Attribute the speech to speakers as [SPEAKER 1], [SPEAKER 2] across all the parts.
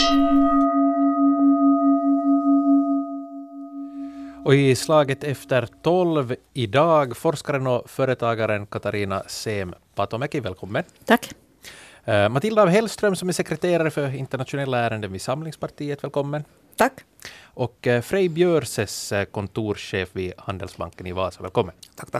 [SPEAKER 1] Och i slaget efter 12 idag, forskaren och företagaren Katarina Seem-Patomäki, välkommen.
[SPEAKER 2] Tack.
[SPEAKER 1] Matilda af Hellström som är sekreterare för internationella ärenden vid Samlingspartiet, välkommen.
[SPEAKER 2] Tack.
[SPEAKER 1] Och Frej Björses, kontorschef vid Handelsbanken i Vasa, välkommen.
[SPEAKER 3] Tack.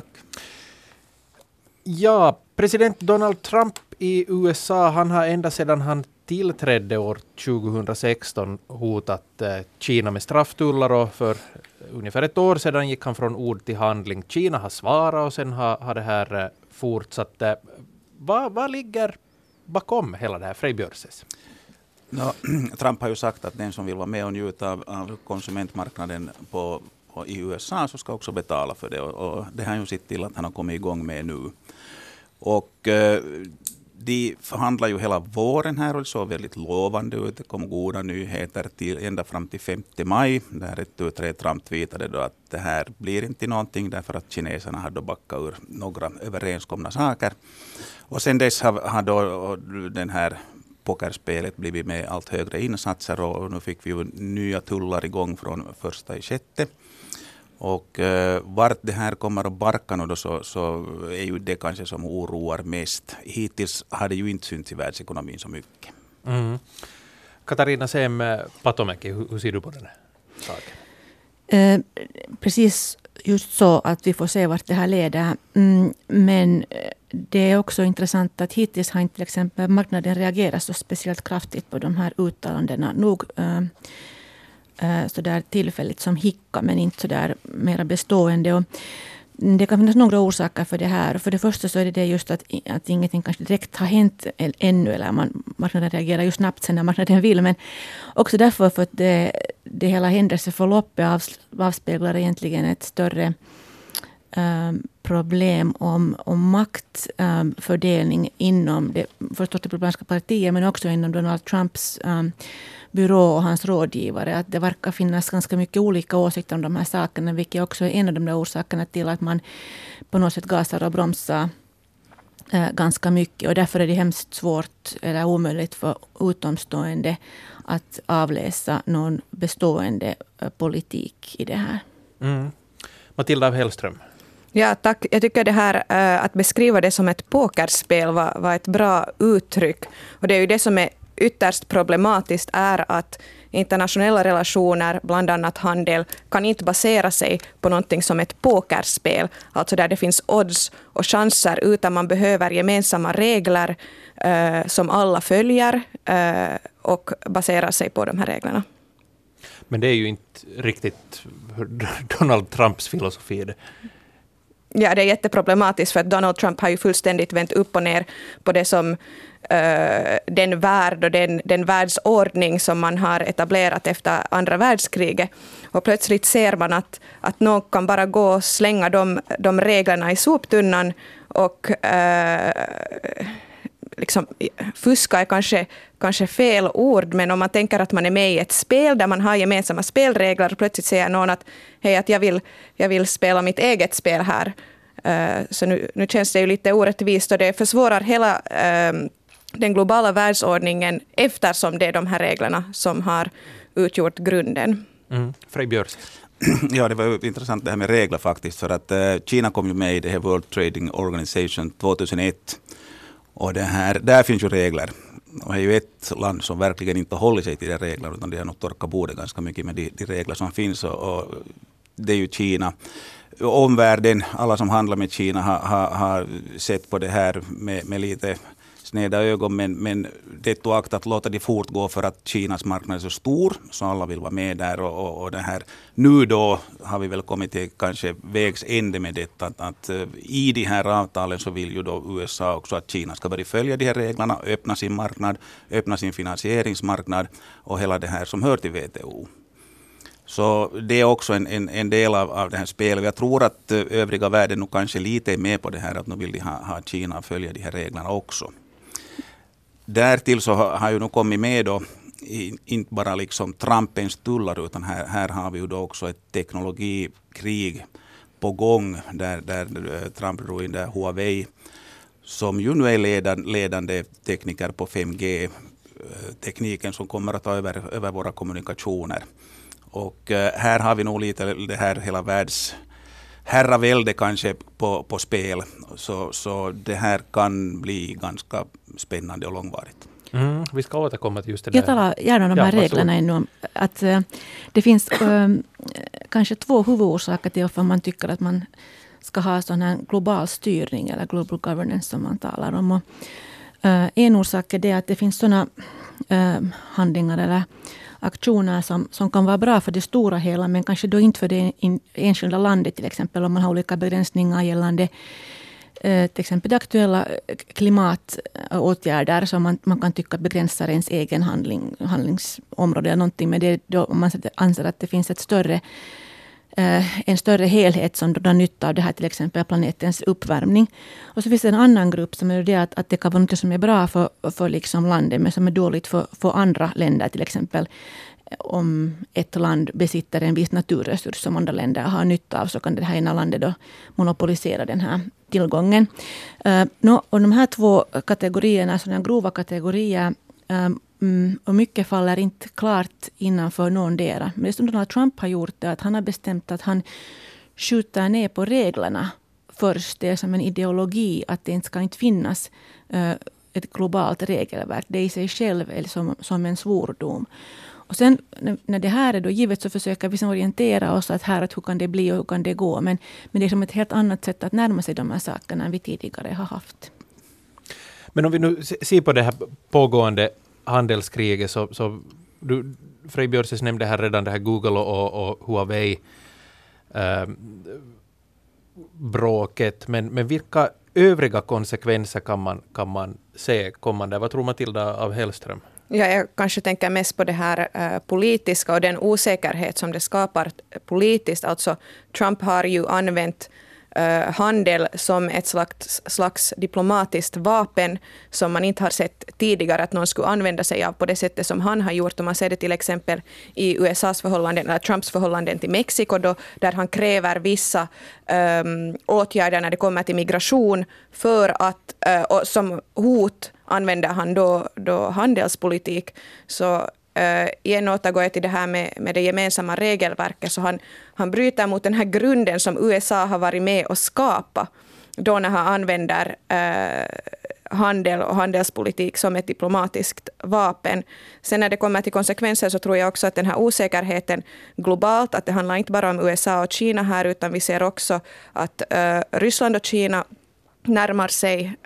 [SPEAKER 1] Ja, president Donald Trump i USA, han har ända sedan han tillträdde år 2016 hotat Kina med strafftullar, och för ungefär ett år sedan gick han från ord till handling. Kina har svarat och sen har det här fortsatt. Vad ligger bakom hela det här, Frej Björses?
[SPEAKER 3] Trump har ju sagt att den som vill vara med och njuta av konsumentmarknaden i USA så ska också betala för det. Och det har ju sett till att han har kommit igång med nu. Och de förhandlar ju hela våren här och det såg väldigt lovande ut. Det kom goda nyheter ända fram till 5 maj. Där ett utträd Trump tweetade då att det här blir inte någonting därför att kineserna hade backat ur några överenskomna saker. Och sen dess har då den här pokerspelet blivit med allt högre insatser, och nu fick vi ju nya tullar igång från 1/6. Och vart det här kommer att barka nu då så är ju det kanske som oroar mest. Hittills har det ju inte synts i världsekonomin så mycket.
[SPEAKER 1] Mm. Katarina Seem-Patomäki, hur ser du på den här saken?
[SPEAKER 2] Precis just så att vi får se vart det här leder. Men det är också intressant att hittills har inte till exempel marknaden reagerat så speciellt kraftigt på de här uttalandena. Nog så där tillfälligt som hicka, men inte så där mera bestående. Och det kan finnas några orsaker för det här. För det första så är det just att ingenting kanske direkt har hänt ännu, eller marknaden reagerar ju snabbt sen när marknaden vill. Men också därför för att det hela händelseförloppet avspeglar egentligen ett större problem om maktfördelning inom det förstås det republikanska partiet, men också inom Donald Trumps byrå och hans rådgivare. Att det verkar finnas ganska mycket olika åsikter om de här sakerna, vilket också är en av de där orsakerna till att man på något sätt gasar och bromsar ganska mycket. Och därför är det hemskt svårt eller omöjligt för utomstående att avläsa någon bestående politik i det här.
[SPEAKER 1] Mm. Matilda af Hellström.
[SPEAKER 4] Ja, tack. Jag tycker det här att beskriva det som ett pokerspel var ett bra uttryck. Och det är ju det som är ytterst problematiskt, är att internationella relationer, bland annat handel, kan inte basera sig på någonting som ett pokerspel. Alltså där det finns odds och chanser, utan man behöver gemensamma regler som alla följer och baserar sig på de här reglerna.
[SPEAKER 1] Men det är ju inte riktigt Donald Trumps filosofi det.
[SPEAKER 4] Ja, det är jätteproblematiskt för att Donald Trump har ju fullständigt vänt upp och ner på det som den värld och den världsordning som man har etablerat efter andra världskriget. Och plötsligt ser man att någon kan bara gå och slänga de reglerna i soptunnan och liksom, fuska är kanske fel ord, men om man tänker att man är med i ett spel där man har gemensamma spelregler och plötsligt säger någon att hej, att jag vill spela mitt eget spel här. Så nu känns det ju lite orättvist, och det försvårar hela den globala världsordningen, eftersom det är de här reglerna som har utgjort grunden.
[SPEAKER 1] Frej Björs.
[SPEAKER 3] Ja, det var ju intressant det här med regler faktiskt, för att Kina kom ju med i det här World Trading Organization 2001. Och där finns ju regler. Och det är ju ett land som verkligen inte håller sig till de reglerna, utan det har nog torkat bordet ganska mycket med de regler som finns. Och det är ju Kina. Omvärlden, alla som handlar med Kina har sett på det här med lite sneda ögon, men det tog akt att låta det fortgå för att Kinas marknad är så stor, så alla vill vara med där. Och det här, nu då har vi väl kommit till kanske vägs ände med detta, att i de här avtalen så vill ju då USA också att Kina ska börja följa de här reglerna, öppna sin marknad, öppna sin finansieringsmarknad och hela det här som hör till WTO. Så det är också en del av det här spelet. Jag tror att övriga världen nu kanske lite är med på det här, att nu vill de ha Kina följa de här reglerna också. Därtill så har ju nu kommit med då inte bara liksom Trumpens tullar, utan här har vi ju då också ett teknologikrig på gång där Trump drog in där Huawei, som ju nu är ledande tekniker på 5G, tekniken som kommer att ta över våra kommunikationer. Och här har vi nog lite det här hela herravälde kanske på spel. Så det här kan bli ganska spännande och långvarigt.
[SPEAKER 1] Vi ska återkomma till just det där.
[SPEAKER 2] Jag talar gärna om de här reglerna ännu om att det finns kanske 2 huvudorsaker till varför man tycker att man ska ha sån här global styrning eller global governance som man talar om. Och, en orsak är det att det finns såna handlingar eller aktioner som kan vara bra för det stora hela men kanske då inte för det enskilda landet, till exempel om man har olika begränsningar gällande till exempel det aktuella klimatåtgärder som man kan tycka begränsar ens egen handlingsområde eller någonting, men det är då om man anser att det finns en större helhet som drar nytta av det här, till exempel planetens uppvärmning. Och så finns det en annan grupp som är det att det kan vara något som är bra för liksom landet men som är dåligt för andra länder, till exempel om ett land besitter en viss naturresurs som andra länder har nytta av, så kan det här ena landet då monopolisera den här tillgången. Och de här 2 kategorierna, sådana grova kategorier, och mycket faller inte klart innanför någondera. Men det som Donald Trump har gjort är att han har bestämt att han skjuter ner på reglerna först. Det är som en ideologi att det inte ska finnas ett globalt regelverk. Det i sig själv är som en svordom. Och sen när det här är då givet så försöker vi orientera oss att hur kan det bli och hur kan det gå. Men det är som ett helt annat sätt att närma sig de här sakerna än vi tidigare har haft.
[SPEAKER 1] Men om vi nu ser på det här pågående handelskriget så Frej Björses nämnde här redan det här Google och Huawei bråket, men vilka övriga konsekvenser kan man se kommande? Vad tror Matilda av Hellström?
[SPEAKER 4] Ja, jag kanske tänker mest på det här politiska och den osäkerhet som det skapar politiskt. Alltså Trump har ju använt handel som ett slags diplomatiskt vapen som man inte har sett tidigare att någon skulle använda sig av på det sättet som han har gjort. Om man ser det till exempel i USAs förhållanden, eller Trumps förhållanden till Mexiko då, där han kräver vissa åtgärder när det kommer till migration för att som hot använder han då handelspolitik. Så igen återgår jag till det här med det gemensamma regelverket, så han bryter mot den här grunden som USA har varit med och skapa då när han använder handel och handelspolitik som ett diplomatiskt vapen. Sen när det kommer till konsekvenser så tror jag också att den här osäkerheten globalt, att det handlar inte bara om USA och Kina här, utan vi ser också att Ryssland och Kina närmar sig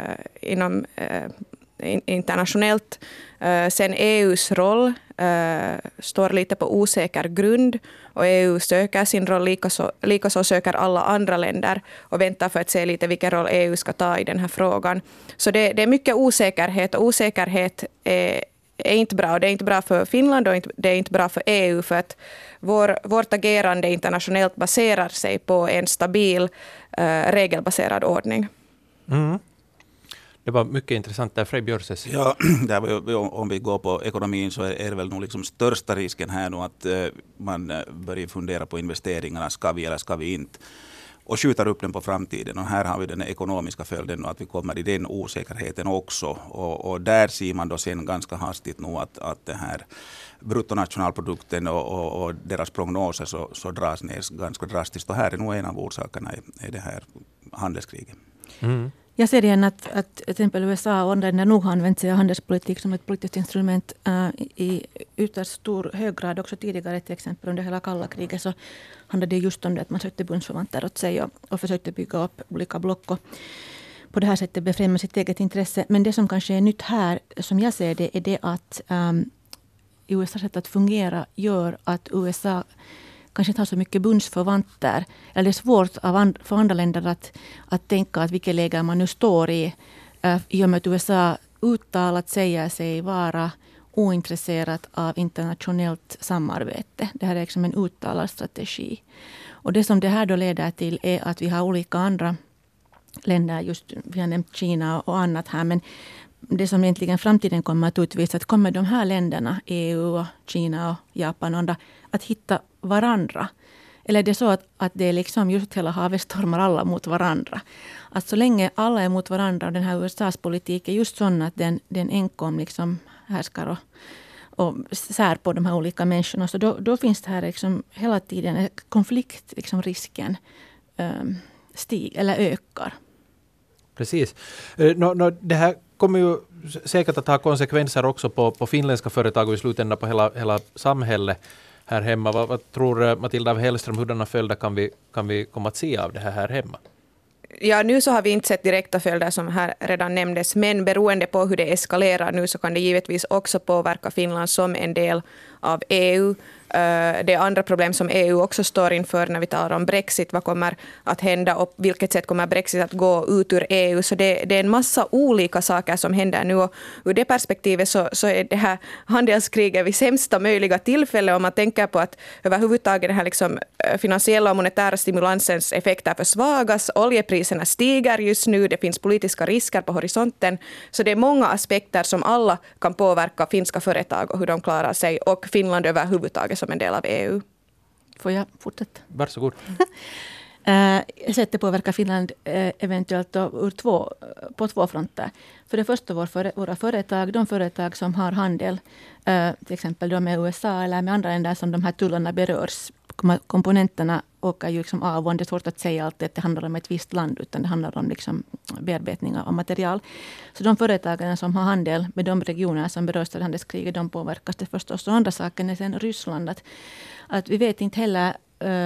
[SPEAKER 4] internationellt. Sen EUs roll står lite på osäker grund och EU söker sin roll, likaså söker alla andra länder och väntar för att se lite vilken roll EU ska ta i den här frågan. Så det är mycket osäkerhet, och osäkerhet är inte bra. Det är inte bra för Finland och det är inte bra för EU, för att vårt agerande internationellt baserar sig på en stabil regelbaserad ordning.
[SPEAKER 1] Mm. Det var mycket intressant där, Frej Björses.
[SPEAKER 3] Ja, om vi går på ekonomin så är det väl nog liksom största risken här nu att man börjar fundera på investeringarna, ska vi eller ska vi inte, och skjuter upp den på framtiden. Och här har vi den ekonomiska följden att vi kommer i den osäkerheten också. Och där ser man då sen ganska hastigt nu att det här bruttonationalprodukten och deras prognoser så dras ner ganska drastiskt. Och här är nog en av orsakerna i det här handelskriget.
[SPEAKER 1] Mm.
[SPEAKER 2] Jag ser igen att till exempel USA och andra länder nog har använt sig av handelspolitik som ett politiskt instrument i ytterst stor hög grad. Också tidigare, till exempel under hela kalla kriget, så handlade det just om det att man sökte bundsförvanter åt sig och försökte bygga upp olika block och på det här sättet befrämja sitt eget intresse. Men det som kanske är nytt här, som jag ser det, är det att USAs sätt att fungera gör att USA kanske inte har så mycket bundsförvanter. Eller det är svårt för andra länder att tänka att vilket läge man nu står i och med att USA uttalat säger sig vara ointresserat av internationellt samarbete. Det här är liksom en uttalad strategi. Och det som det här då leder till är att vi har olika andra länder, just vi har nämnt Kina och annat här, men det som egentligen framtiden kommer att utvisa, att kommer de här länderna, EU, och Kina och Japan och andra, att hitta varandra? Eller är det så att det är liksom just hela havet stormar alla mot varandra? Att så länge alla är mot varandra och den här USAs politik är just sån att den enkom liksom härskar och sär på de här olika människorna. Så då finns det här liksom hela tiden konflikt, liksom risken ökar.
[SPEAKER 1] Precis. Det här kommer ju säkert att ha konsekvenser också på finländska företag och i slutändan på hela samhället här hemma. Vad tror Matilda af Hellström, hurdana följder kan vi komma att se av det här hemma?
[SPEAKER 4] Ja, nu så har vi inte sett direkta följder som här redan nämndes, men beroende på hur det eskalerar nu så kan det givetvis också påverka Finland som en del av EU. Det är andra problem som EU också står inför när vi talar om Brexit. Vad kommer att hända och vilket sätt kommer Brexit att gå ut ur EU? Så det är en massa olika saker som händer nu. Och ur det perspektivet så är det här handelskriget vid sämsta möjliga tillfälle om man tänker på att överhuvudtaget den här liksom finansiella och monetära stimulansens effekter försvagas. Oljepriserna stiger just nu. Det finns politiska risker på horisonten. Så det är många aspekter som alla kan påverka finska företag och hur de klarar sig och Finland överhuvudtaget som en del av EU.
[SPEAKER 2] Får jag fortsätta?
[SPEAKER 1] Varsågod.
[SPEAKER 2] Sättet påverkar Finland eventuellt på två fronter. För det första våra företag, de företag som har handel, till exempel då med USA eller med andra länder som de här tullarna berörs. Komponenterna åker ju liksom av och det är svårt att säga alltid att det handlar om ett visst land utan det handlar om liksom bearbetning av material. Så de företagen som har handel med de regioner som berörs av handelskriget, de påverkas det förstås. Och andra saken är sen Ryssland. Att vi vet inte heller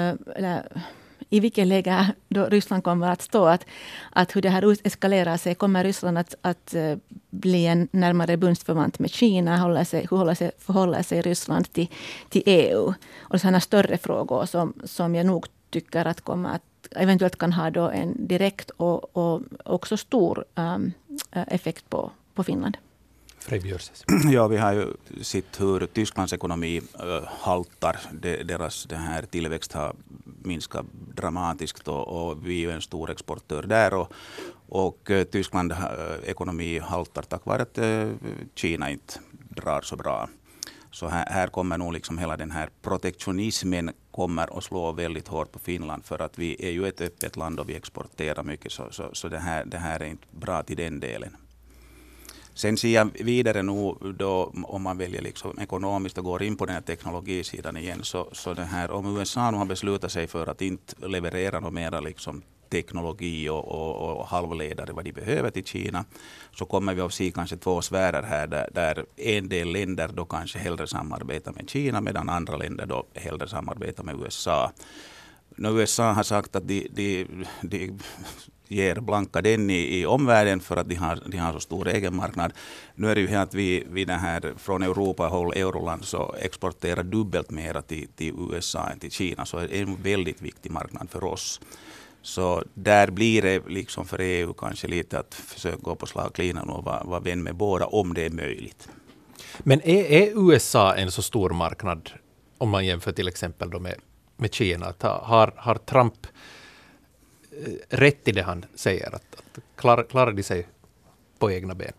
[SPEAKER 2] i vilket läge då Ryssland kommer att stå. Att hur det här eskalerar sig. Kommer Ryssland att bli en närmare bundsförvant med Kina? Hur förhåller sig Ryssland till EU? Och sådana större frågor som jag nog tycker att kommer att eventuellt kan ha då en direkt och också stor effekt på Finland.
[SPEAKER 3] Ja, vi har ju sett hur Tysklands ekonomi haltar. Deras här tillväxt har minskat dramatiskt och vi är en stor exportör där. Och Tysklands ekonomi haltar tack vare att Kina inte drar så bra. Så här kommer nog liksom hela den här protektionismen kommer att slå väldigt hårt på Finland för att vi är ju ett öppet land och vi exporterar mycket. Så det här är inte bra till den delen. Sen ser jag vidare nu då, om man väljer liksom ekonomiskt och går in på den här teknologisidan igen, så det här, om USA nu har beslutat sig för att inte leverera något mera liksom teknologi och halvledare vad de behöver till Kina, så kommer vi att se kanske två sfärer här där en del länder då kanske hellre samarbetar med Kina medan andra länder då hellre samarbetar med USA. Nu USA har sagt att de ger blanka den i omvärlden för att de har så stor egen marknad. Nu är det ju här att vi den här, från Europa håll Euroland så exporterar dubbelt mera till USA än till Kina. Så det är en väldigt viktig marknad för oss. Så där blir det liksom för EU kanske lite att försöka gå på slaglinan och vara vän med båda om det är möjligt.
[SPEAKER 1] Men är USA en så stor marknad om man jämför till exempel då med Kina? Har Trump rätt i det han säger? Att klarar de sig på egna ben?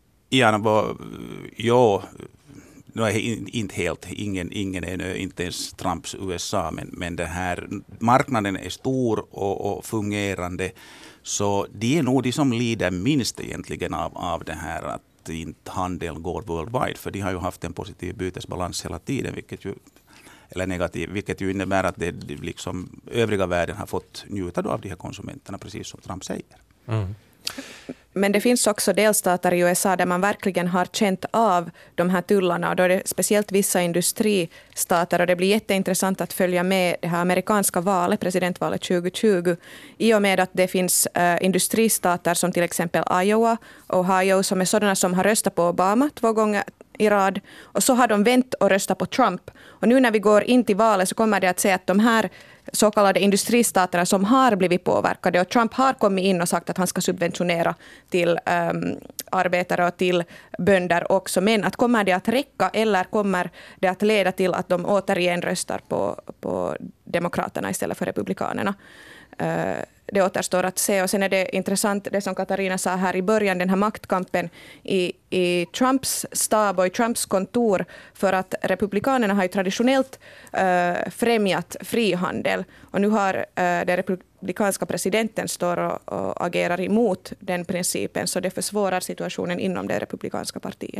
[SPEAKER 1] Ja, nu är inte helt, ingen är inte ens Trumps USA, men det här, marknaden är stor och fungerande, så det är nog de som lider minst egentligen av det här att inte handeln går worldwide, för de har ju haft en positiv bytesbalans hela tiden, vilket ju innebär att det liksom övriga världen har fått njuta av de här konsumenterna, precis som Trump säger. Mm.
[SPEAKER 4] Men det finns också delstater i USA där man verkligen har känt av de här tullarna. Och då är det speciellt vissa industristater. Och det blir jätteintressant att följa med det här amerikanska valet, presidentvalet 2020. I och med att det finns industristater som till exempel Iowa, Ohio, som är sådana som har röstat på Obama 2 gånger i rad. Och så har de vänt och röstat på Trump. Och nu när vi går in till valet så kommer det att säga att de här så kallade industristaterna som har blivit påverkade, och Trump har kommit in och sagt att han ska subventionera till arbetare och till bönder också. Men att kommer det att räcka eller kommer det att leda till att de återigen röstar på demokraterna istället för republikanerna? Det återstår att se. Och sen är det intressant det som Katarina sa här i början, den här maktkampen i Trumps stab och i Trumps kontor, för att republikanerna har ju traditionellt främjat frihandel. Och nu har den republikanska presidenten står och agerar emot den principen, så det försvårar situationen inom det republikanska partiet.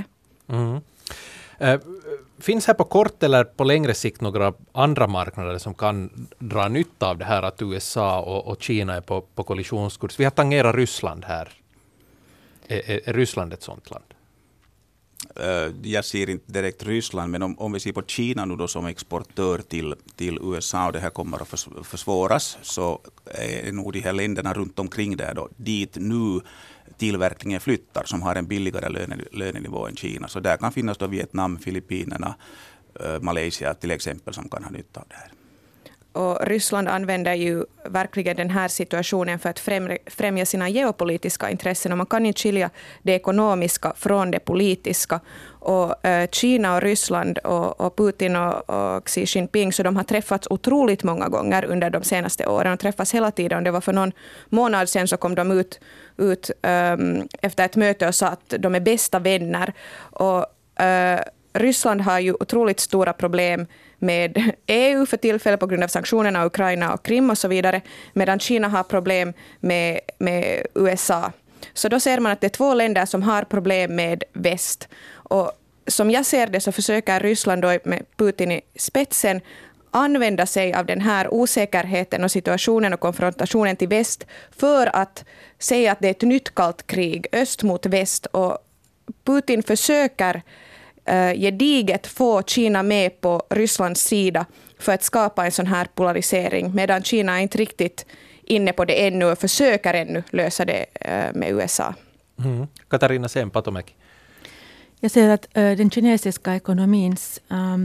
[SPEAKER 1] Mm. Finns här på kort eller på längre sikt några andra marknader som kan dra nytta av det här att USA och Kina är på kollisionskurs? Vi har tangerat Ryssland här. Är Ryssland ett sådant land?
[SPEAKER 3] Jag ser inte direkt Ryssland, men om vi ser på Kina nu då som exportör till USA och det här kommer att försvåras, så är nog de här länderna runt omkring där då, dit nu tillverkningen flyttar, som har en billigare lönenivå än Kina. Så där kan finnas då Vietnam, Filippinerna, Malaysia till exempel som kan ha nytta av det här.
[SPEAKER 4] Och Ryssland använder ju verkligen den här situationen för att främja sina geopolitiska intressen. Och man kan inte skilja det ekonomiska från det politiska. Och Kina och Ryssland och Putin och Xi Jinping, så de har träffats otroligt många gånger under de senaste åren. De träffas hela tiden. Det var för någon månad sedan så kom de ut efter ett möte och sa att de är bästa vänner. Och Ryssland har ju otroligt stora problem med EU för tillfället på grund av sanktionerna, Ukraina och Krim och så vidare, medan Kina har problem med USA. Så då ser man att det är två länder som har problem med väst. Och som jag ser det så försöker Ryssland då med Putin i spetsen använda sig av den här osäkerheten och situationen och konfrontationen till väst för att säga att det är ett nytt kallt krig, öst mot väst. Och Putin försöker gediget få Kina med på Rysslands sida för att skapa en sån här polarisering, medan Kina är inte riktigt inne på det ännu och försöker ännu lösa det med USA.
[SPEAKER 1] Katarina Sen-Patomäki.
[SPEAKER 2] Jag ser att den kinesiska ekonomins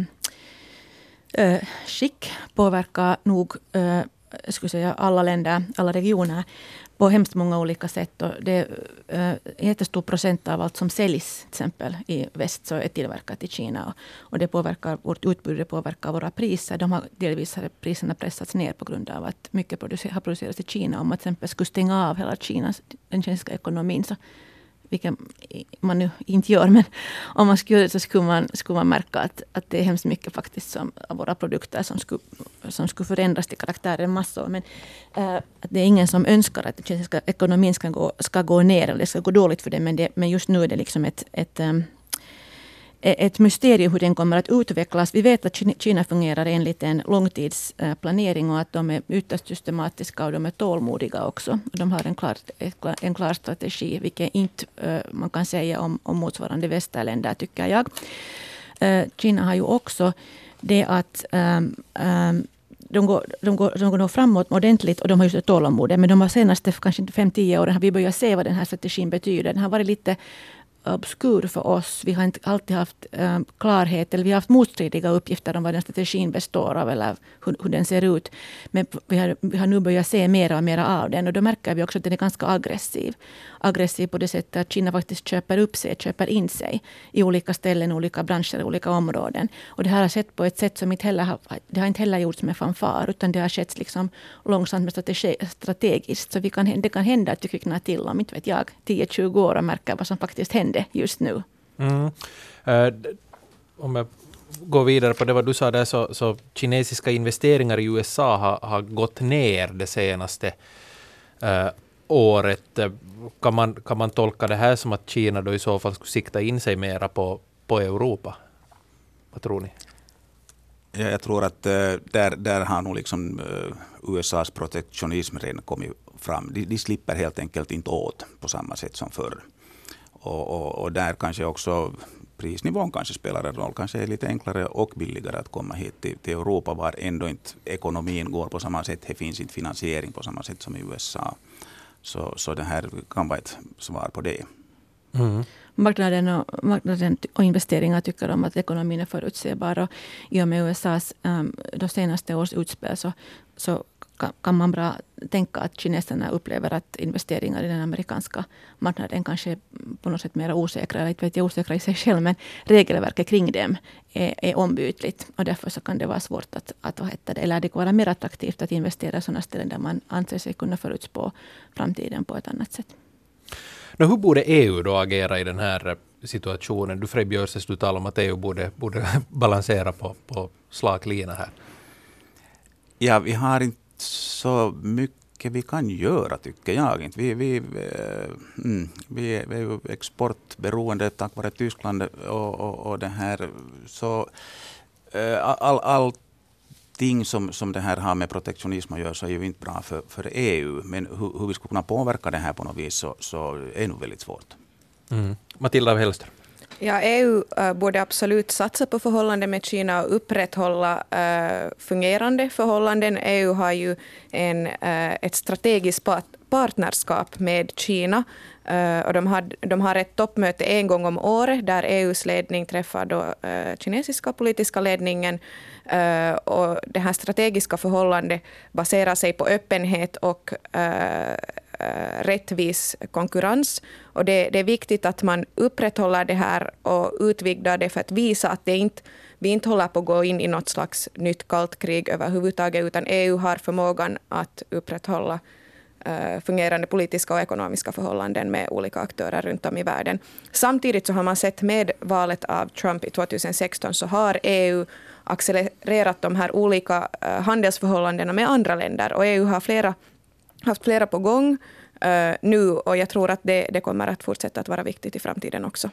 [SPEAKER 2] skick påverkar nog alla länder, alla regioner på hemskt många olika sätt. Och det är en jättestor procent av allt som säljs till exempel i väst så är tillverkat i Kina. Och det påverkar vårt utbud, det påverkar våra priser. Delvis har priserna pressats ner på grund av att mycket har producerats i Kina. Om man till exempel skulle stänga av hela den kinesiska ekonomin, så vilket man nu inte gör, men om man skulle så skulle man märka att det är hemskt mycket faktiskt av våra produkter som skulle förändras till karaktären massor. Men att det är ingen som önskar att den kinesiska ekonomin ska gå ner eller ska gå dåligt för det, men just nu är det liksom ett mysterium hur den kommer att utvecklas. Vi vet att Kina fungerar enligt en långtidsplanering och att de är ytterst systematiska och de är tålmodiga också. De har en klar strategi, vilket inte man kan säga om motsvarande västerländer, tycker jag. Kina har ju också det att de går nog framåt ordentligt och de har just ett tålamod. Men de senaste kanske 5-10 åren har vi börjat se vad den här strategin betyder. Den har varit lite obskur för oss. Vi har inte alltid haft klarhet, eller vi har haft motstridiga uppgifter om vad den strategin består av eller hur den ser ut. Men vi har nu börjat se mer och mer av den, och då märker vi också att den är ganska aggressiv. Aggressiv på det sättet att Kina faktiskt köper in sig i olika ställen, olika branscher, olika områden. Och det här har skett på ett sätt som inte heller gjorts med fanfar, utan det har skett liksom långsamt med strategiskt. Så det kan hända att vi kvicknar till om, inte vet jag, 10-20 år och märker vad som faktiskt händer just nu.
[SPEAKER 1] Om jag går vidare på det vad du sa där, så kinesiska investeringar i USA har gått ner det senaste året. Kan man tolka det här som att Kina då i så fall skulle sikta in sig mera på Europa? Vad tror ni?
[SPEAKER 3] Ja, jag tror att där har nog liksom USAs protektionism redan kommit fram. De slipper helt enkelt inte åt på samma sätt som förr. Och där kanske också prisnivån kanske spelar en roll. Kanske är det lite enklare och billigare att komma hit till Europa, var ändå inte ekonomin går på samma sätt. Det finns inte finansiering på samma sätt som i USA. Så det här kan vara ett svar på det.
[SPEAKER 2] Mm. Marknaden och investeringar tycker om att ekonomin är förutsägbar. Och i och med USAs de senaste års utspel så kan man bra tänka att kineserna upplever att investeringar i den amerikanska marknaden kanske är på något sätt mer osäkra. Eller inte vet jag, osäkra i sig själv, men regelverket kring dem är ombytligt. Och därför så kan det vara svårt att eller det kan vara mer attraktivt att investera i sådana ställen där man anser sig kunna förutspå framtiden på ett annat sätt.
[SPEAKER 1] Hur borde EU då agera i den här situationen? Du Frej Björses, du talar om att EU borde balansera på slaglina här.
[SPEAKER 3] Ja, vi har inte så mycket mycket vi kan göra, tycker jag inte. Vi är ju exportberoende tack vare Tyskland och det här. Så allting som det här har med protektionism att göra så är ju inte bra för EU. Men hur vi ska kunna påverka det här på något vis så är det nog väldigt svårt.
[SPEAKER 1] Matilda Hellström.
[SPEAKER 4] Ja, EU borde absolut satsa på förhållanden med Kina och upprätthålla fungerande förhållanden. EU har ju ett strategiskt partnerskap med Kina. Och de har ett toppmöte en gång om året där EUs ledning träffar då kinesiska politiska ledningen. Och det här strategiska förhållandet baserar sig på öppenhet och rättvis konkurrens. Och det är viktigt att man upprätthåller det här och utvidgar det för att visa att vi inte håller på att gå in i något slags nytt kallt krig överhuvudtaget, utan EU har förmågan att upprätthålla fungerande politiska och ekonomiska förhållanden med olika aktörer runt om i världen. Samtidigt så har man sett med valet av Trump i 2016 så har EU accelererat de här olika handelsförhållandena med andra länder, och EU har haft flera på gång nu, och jag tror att det kommer att fortsätta att vara viktigt i framtiden också.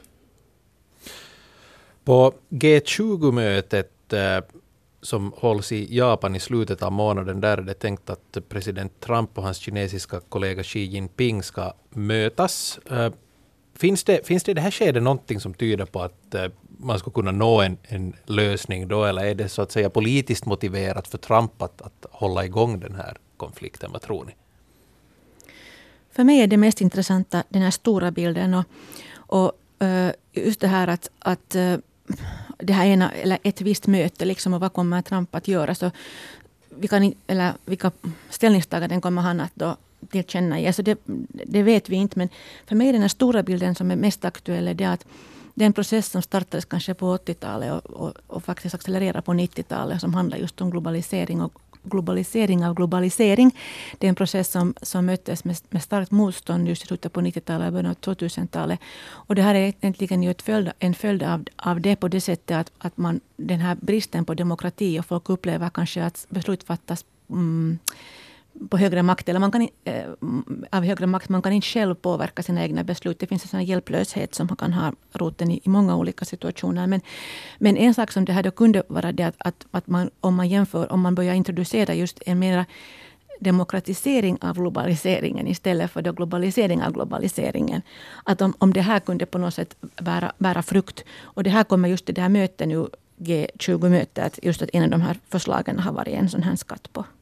[SPEAKER 1] På G20-mötet som hålls i Japan i slutet av månaden, där är det tänkt att president Trump och hans kinesiska kollega Xi Jinping ska mötas. Finns det i det här skedet någonting som tyder på att man ska kunna nå en lösning då, eller är det så att säga politiskt motiverat för Trump att hålla igång den här konflikten? Vad tror ni?
[SPEAKER 2] För mig är det mest intressanta den här stora bilden och just det här att det här ena eller ett visst möte liksom, och vad kommer Trump att göra, så vilka ställningstaganden kommer han att då tillkänna? Så det vet vi inte, men för mig är den här stora bilden som är mest aktuell är det att den process som startades kanske på 80-talet och faktiskt accelererar på 90-talet, som handlar just om globalisering och globalisering av globalisering. Det är en process som möttes med starkt motstånd just i slutet på 90-talet och början av 2000-talet. Och det här är egentligen ju en följd av det på det sättet att den här bristen på demokrati, och folk upplever kanske att beslut fattas på högre makt, eller av högre makt. Man kan inte själv påverka sina egna beslut. Det finns en sån hjälplöshet som kan ha roten i många olika situationer. Men en sak som det här då kunde vara det att man, om man börjar introducera just en mer demokratisering av globaliseringen istället för då globalisering av globaliseringen. Att om det här kunde på något sätt bära frukt. Och det här kommer just i det här mötet nu, G20-mötet, just att en av de här förslagen har varit en sån här skatt på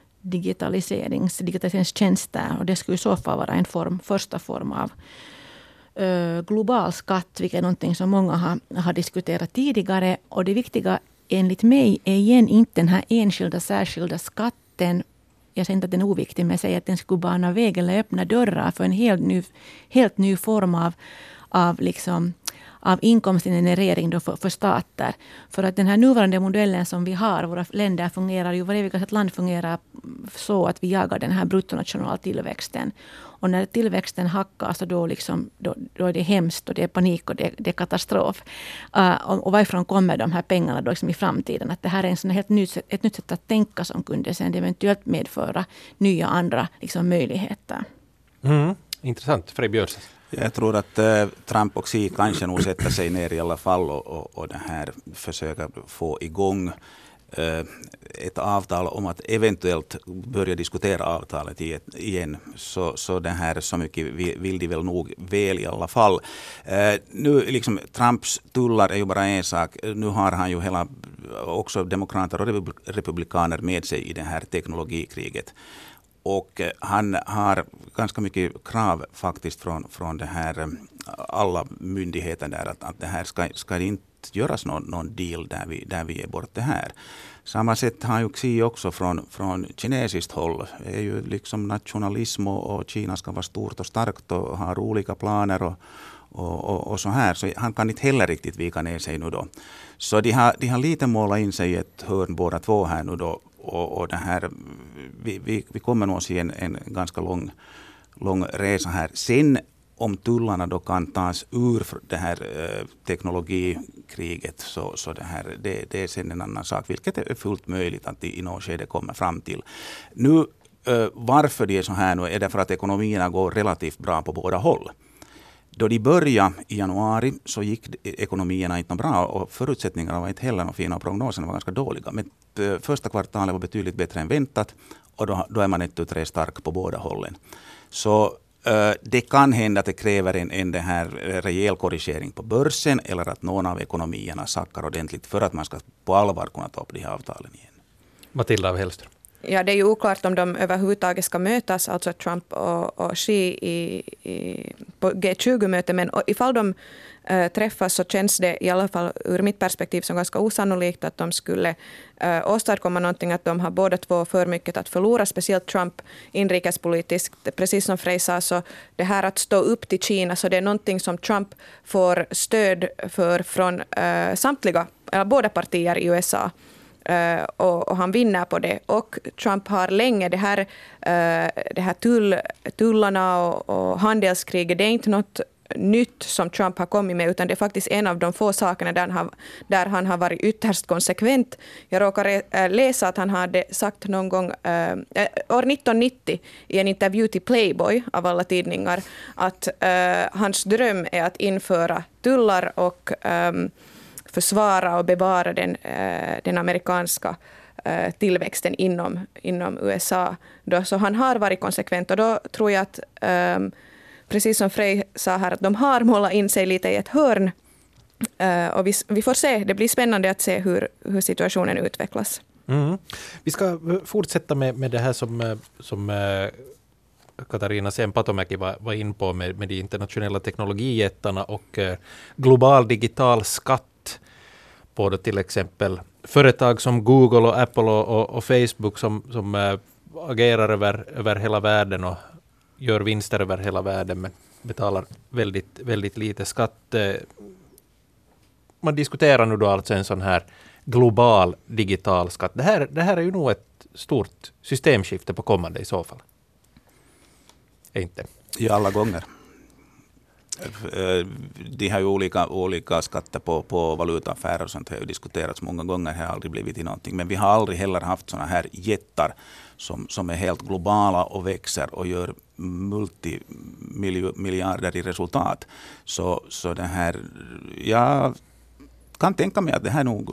[SPEAKER 2] digitaliseringstjänster, och det skulle i så fall vara första form av global skatt, vilket är någonting som många har diskuterat tidigare. Och det viktiga enligt mig är igen inte den här särskilda skatten. Jag säger inte att den är oviktig, men jag säger att den skulle bana väg eller öppna dörrar för en helt ny form av inkomstgenerering då för stater. För att den här nuvarande modellen som vi har, våra länder fungerar ju, varje ett land fungerar så att vi jagar den här bruttonationaltillväxten. Och när tillväxten hackas, då är det hemskt och det är panik och det är katastrof. Och varifrån kommer de här pengarna då liksom i framtiden? Att det här är ett nytt sätt att tänka som kunde sen eventuellt medföra nya andra möjligheter.
[SPEAKER 1] Intressant. Frej Björses.
[SPEAKER 3] Jag tror att Trump och Xi kanske nog sätter sig ner i alla fall och det här försöker få igång ett avtal om att eventuellt börja diskutera avtalet igen. Så det här så mycket vill de väl nog väl i alla fall. Nu liksom Trumps tullar är ju bara en sak. Nu har han ju också demokrater och republikaner med sig i det här teknologikriget. Och han har ganska mycket krav faktiskt från det här, alla myndigheter där att det här ska inte göras någon deal där vi ger bort det här. Samma sätt har ju Xi också från kinesiskt håll. Det är ju liksom nationalism och Kina ska vara stort och starkt och har olika planer och så här. Så han kan inte heller riktigt vika ner sig nu då. Så de har lite målat in sig i ett hörn båda två här nu då. Och det här, vi kommer nog se en ganska lång resa här. Sen om tullarna då kan tas ur det här teknologikriget så det är sen en annan sak, vilket är fullt möjligt att i något skede kommer fram till. Nu varför det är så här nu är därför att ekonomierna går relativt bra på båda håll. Då de började i januari så gick ekonomierna inte bra och förutsättningarna var inte heller några fina, prognoserna var ganska dåliga. Men första kvartalet var betydligt bättre än väntat och då är man ett stark på båda hållen. Så det kan hända att det kräver en det här rejäl korrigering på börsen eller att någon av ekonomierna sackar ordentligt för att man ska på allvar kunna ta upp de här avtalen igen.
[SPEAKER 1] Matilda av Hellström.
[SPEAKER 4] Ja, det är ju oklart om de överhuvudtaget ska mötas, alltså Trump och Xi på G20-möte, men ifall de träffas så känns det i alla fall ur mitt perspektiv som ganska osannolikt att de skulle åstadkomma någonting, att de har båda två för mycket att förlora, speciellt Trump inrikespolitiskt. Precis som Frej sa, så det här att stå upp till Kina, så det är någonting som Trump får stöd för från samtliga, eller båda partier i USA. Och han vinner på det. Och Trump har länge det här tullarna och handelskriget, det är inte något nytt som Trump har kommit med, utan det är faktiskt en av de få sakerna där han har varit ytterst konsekvent. Jag råkar läsa att han hade sagt någon gång år 1990 i en intervju till Playboy av alla tidningar att hans dröm är att införa tullar och försvara och bevara den amerikanska tillväxten inom USA. Så han har varit konsekvent, och då tror jag att precis som Frej sa här, att de har målat in sig lite i ett hörn. Och vi får se, det blir spännande att se hur situationen utvecklas.
[SPEAKER 1] Mm. Vi ska fortsätta med det här som Katarina Sempatomäki var in på med de internationella teknologijättarna och global digital skatt på till exempel företag som Google och Apple och Facebook som agerar över hela världen och gör vinster över hela världen men betalar väldigt, väldigt lite skatt. Man diskuterar nu då alltså en sån här global digital skatt. Det här är ju nog ett stort systemskifte på kommande i så fall. Inte?
[SPEAKER 3] I alla gånger. De har ju olika skatter på valutaaffärer och sånt har ju diskuterats många gånger, har aldrig blivit i någonting. Men vi har aldrig heller haft såna här jättar som är helt globala och växer och gör multimiljarder i resultat. Så det här, jag kan tänka mig att det här nog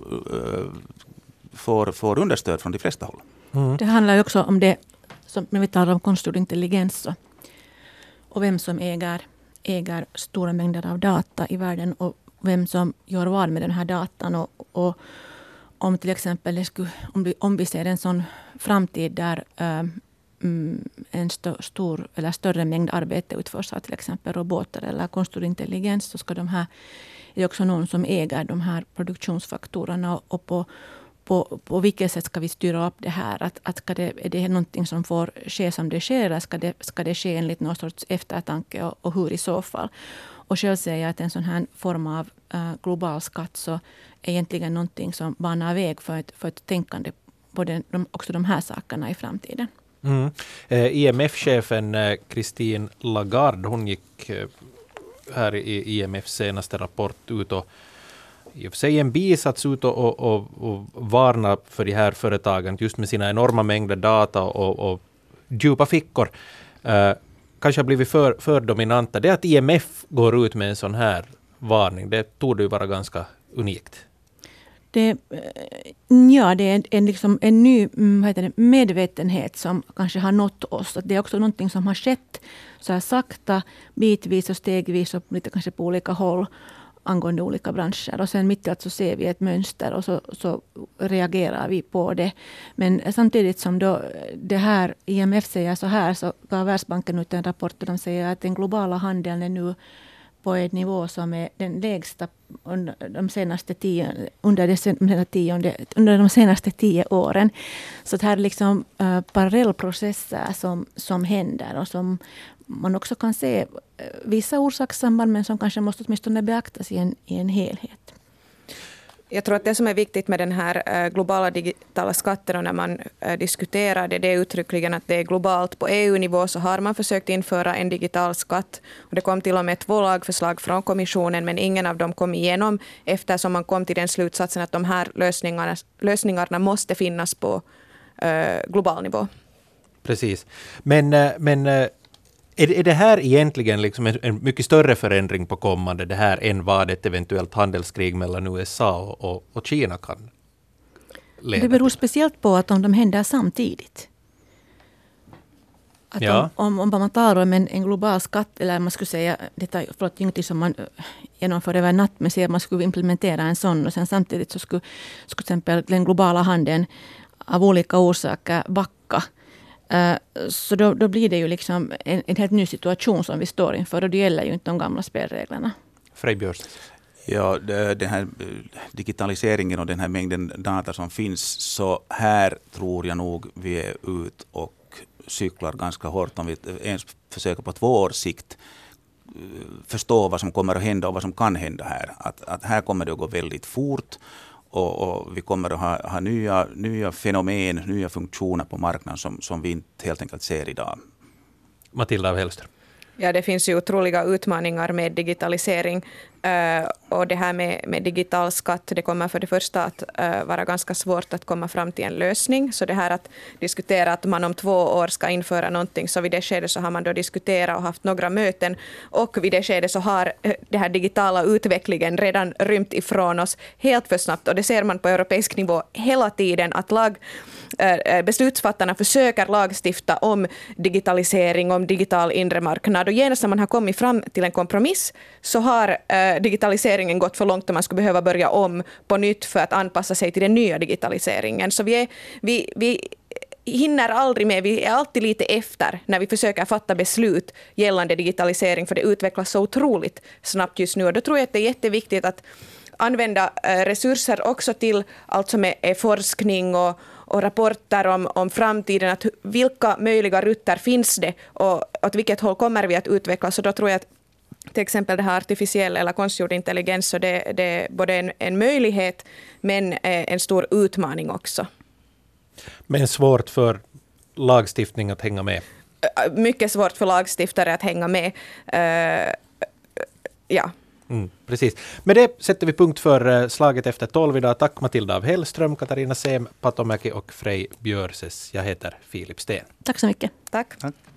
[SPEAKER 3] får understöd från de flesta håll.
[SPEAKER 2] Mm. Det handlar ju också om det som när vi talar om konstgjord intelligens och vem som äger stora mängder av data i världen och vem som gör vad med den här datan. Och om till exempel om vi ser en sån framtid där en stor eller större mängd arbete utförs av till exempel robotar eller konstgjord intelligens, så ska de här, är det också någon som äger de här produktionsfaktorerna och på vilket sätt ska vi styra upp det här? Är det någonting som får ske som det sker, eller ska det ske enligt någon sorts eftertanke och hur i så fall? Och själv säger jag att en sån här form av global skatt så är egentligen någonting som banar väg för ett tänkande på också de här sakerna i framtiden.
[SPEAKER 1] Mm. IMF-chefen Christine Lagarde, hon gick här i IMFs senaste rapport ut och i och för sig en bisats ut och varna för de här företagen just med sina enorma mängder data och djupa fickor. Kanske har blivit för dominanta. Det att IMF går ut med en sån här varning, det torde ju vara ganska unikt.
[SPEAKER 2] Det är liksom en ny medvetenhet som kanske har nått oss. Att det är också någonting som har skett så här sakta, bitvis och stegvis och lite kanske på olika håll angående olika branscher. Och sen mitt i allt så ser vi ett mönster och så reagerar vi på det. Men samtidigt som då det här IMF säger så här, så gav Världsbanken ut en rapport där de säger att den globala handeln är nu på en nivå som är den lägsta under de senaste 10 åren. Så det här är liksom parallellprocesser som händer och som man också kan se vissa orsakssamband, men som kanske måste åtminstone beaktas i en helhet.
[SPEAKER 4] Jag tror att det som är viktigt med den här globala digitala skatten och när man diskuterar det är uttryckligen att det är globalt. På EU-nivå så har man försökt införa en digital skatt och det kom till och med 2 lagförslag från kommissionen, men ingen av dem kom igenom eftersom man kom till den slutsatsen att de här lösningarna måste finnas på global nivå.
[SPEAKER 1] Precis. Men är det här egentligen liksom en mycket större förändring på kommande det här än vad ett eventuellt handelskrig mellan USA och Kina kan leda
[SPEAKER 2] Det beror
[SPEAKER 1] till?
[SPEAKER 2] speciellt på att om de händer samtidigt. Att om man talar om en global skatt, eller man skulle säga, detta är ingenting som man genomför över natt, men ser man skulle implementera en sån och sen samtidigt så skulle till exempel den globala handeln av olika orsaker backa. Så då blir det ju liksom en helt ny situation som vi står inför, och det gäller ju inte de gamla spelreglerna.
[SPEAKER 1] Frej Björs.
[SPEAKER 3] Ja, den här digitaliseringen och den här mängden data som finns, så här tror jag nog vi är ut och cyklar ganska hårt om vi ens försöker på 2 års sikt förstå vad som kommer att hända och vad som kan hända här. Att här kommer det att gå väldigt fort och vi kommer att ha nya fenomen, nya funktioner på marknaden som vi inte helt enkelt ser idag.
[SPEAKER 1] Matilda af Hellström.
[SPEAKER 4] Ja, det finns ju otroliga utmaningar med digitalisering. Och det här med digital skatt, det kommer för det första att vara ganska svårt att komma fram till en lösning. Så det här att diskutera att man om 2 år ska införa någonting, så vid det skedet så har man då diskuterat och haft några möten, och vid det skedet så har det här digitala utvecklingen redan rymt ifrån oss helt för snabbt. Och det ser man på europeisk nivå hela tiden, att beslutsfattarna försöker lagstifta om digitalisering, om digital inre marknad, och genast när man har kommit fram till en kompromiss så har digitaliseringen gått för långt och man skulle behöva börja om på nytt för att anpassa sig till den nya digitaliseringen. Så vi hinner aldrig med, vi är alltid lite efter när vi försöker fatta beslut gällande digitalisering, för det utvecklas så otroligt snabbt just nu. Och då tror jag att det är jätteviktigt att använda resurser också till allt som är forskning och rapporter om framtiden, att vilka möjliga rutter finns det och åt vilket håll kommer vi att utvecklas. Så då tror jag att till exempel det här artificiell eller konstgjord intelligens, så det är både en möjlighet men en stor utmaning också.
[SPEAKER 1] Men svårt för lagstiftning att hänga med.
[SPEAKER 4] Mycket svårt för lagstiftare att hänga med. Ja.
[SPEAKER 1] Precis. Med det sätter vi punkt för slaget efter 12 idag. Tack Matilda af Hellström, Katarina Seem, Patomäki och Frej Björses. Jag heter Filip Sten.
[SPEAKER 2] Tack så mycket.
[SPEAKER 4] Tack.